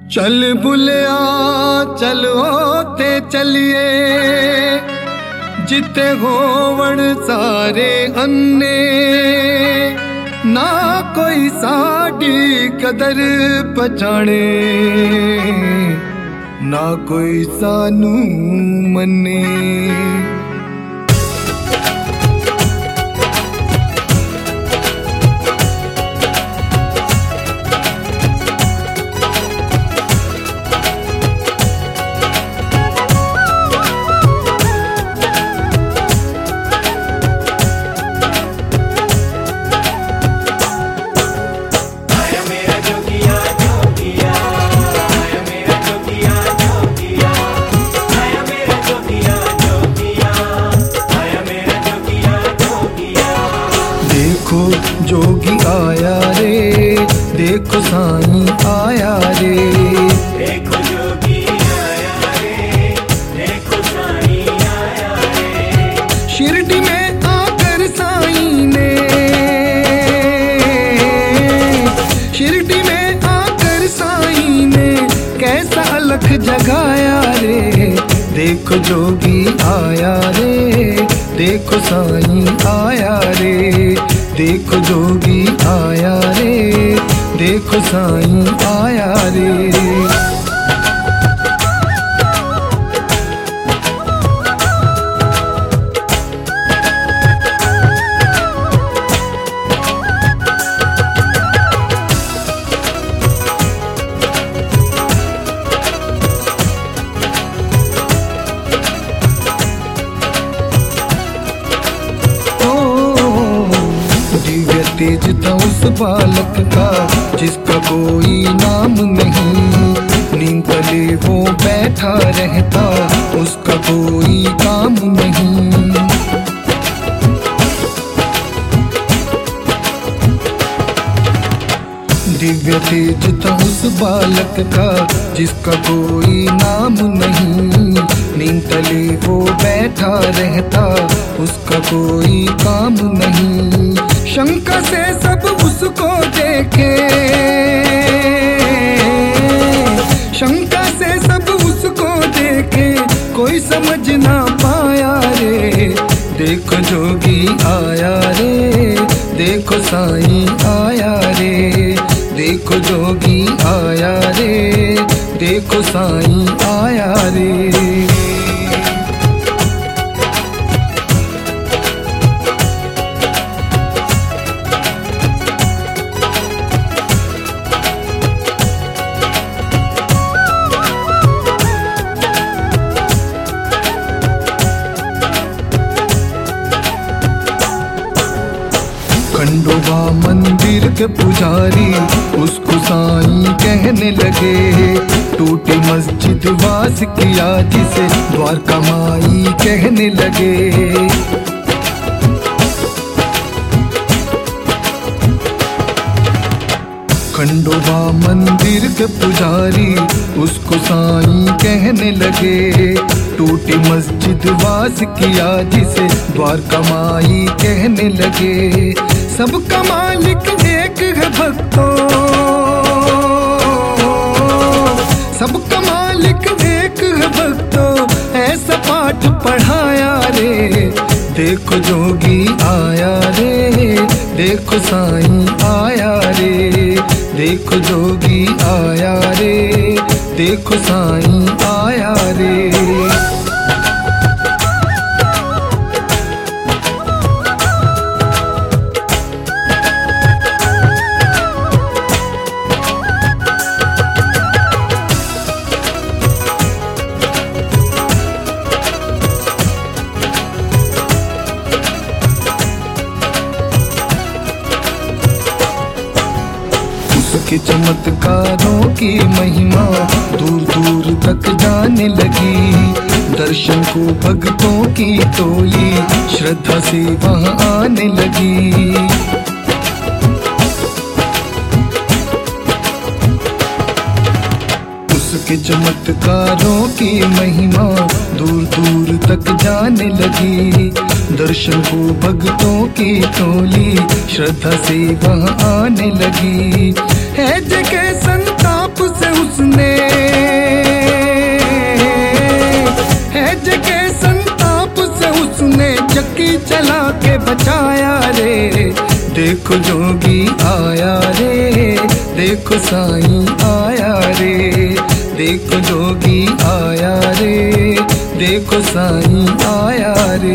चल बुलिया चलो ते चलिए जिते होवण सारे अन्ने, ना कोई साडी कदर पछाणे ना कोई सानू मन्ने। देखो जोगी आया रे, देखो साईं आया रे, देखो जोगी आया रे, देखो साईं आया रे। शिरडी में आकर साईं ने, शिरडी में आकर साईं ने कैसा अलख जगाया रे। देखो जोगी आया रे, देखो साईं आया रे, देखो जोगी आया रे, देखो साईं आया रे। तेज था उस बालक का जिसका कोई नाम नहीं, नींद तले वो बैठा रहता उसका कोई काम नहीं। दिव्य तेज था उस बालक का जिसका कोई नाम नहीं, नींद तले वो बैठा रहता उसका कोई काम नहीं। शंका से सब उसको देखे, शंका से सब उसको देखे कोई समझ ना पाया रे। देखो जोगी आया रे, देखो साईं आया रे, देखो जोगी आया रे, देखो साईं आया रे। खंडोबा मंदिर के पुजारी उसको साईं कहने लगे, टूटी मस्जिद वास किया जिसे द्वारका माई कहने लगे। खंडोबा मंदिर के पुजारी उसको साईं कहने लगे, टूटी मस्जिद वास किया जिसे द्वारका माई कहने लगे। सबका मालिक एक है भक्तों, सबका मालिक एक है भक्तों, ऐसा पाठ पढ़ाया रे। देखो जोगी आया रे, देखो साईं आया रे, देखो जोगी आया रे, देखो साईं आया रे। उसके चमत्कारों की महिमा दूर दूर तक जाने लगी, दर्शन को भक्तों की टोली श्रद्धा से वहां आने लगी। उसके चमत्कारों की महिमा दूर दूर तक जाने लगी, दर्शन को भक्तों की टोली श्रद्धा से वहां आने लगी। है जगह संताप से उसने चला के बचाया रे। देखो जोगी आया रे, देखो साईं आया रे। देखो जोगी आया रे, देखो साईं आया रे।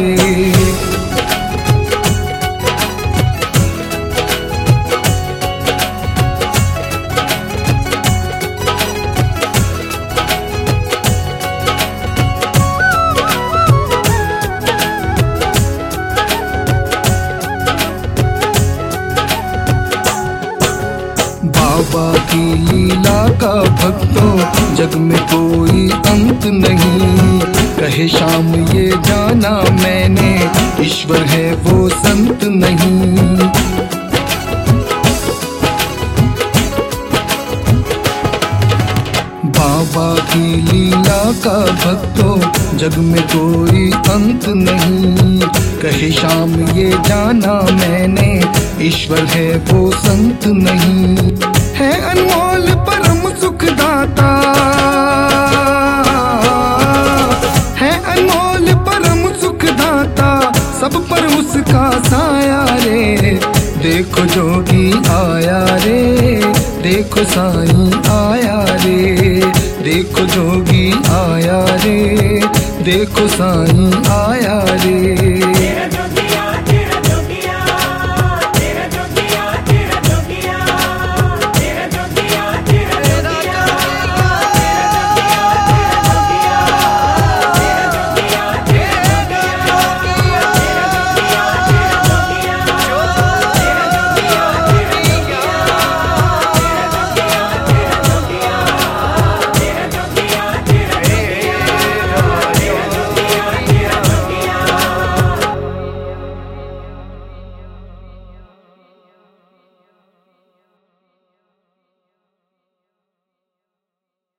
बाबा की लीला का भक्तों जग में कोई अंत नहीं। कहे शाम ये जाना मैंने, ईश्वर है वो संत नहीं। बाबा की लीला का भक्तों जग में कोई अंत नहीं। कहे शाम ये जाना मैंने, ईश्वर है वो संत नहीं। है अनमोल परम सुखदाता, है अनमोल परम सुखदाता, सब पर उसका साया रे। देखो जोगी आया रे, देखो साईं आया रे। देखो जोगी आया रे, देखो साईं आया रे।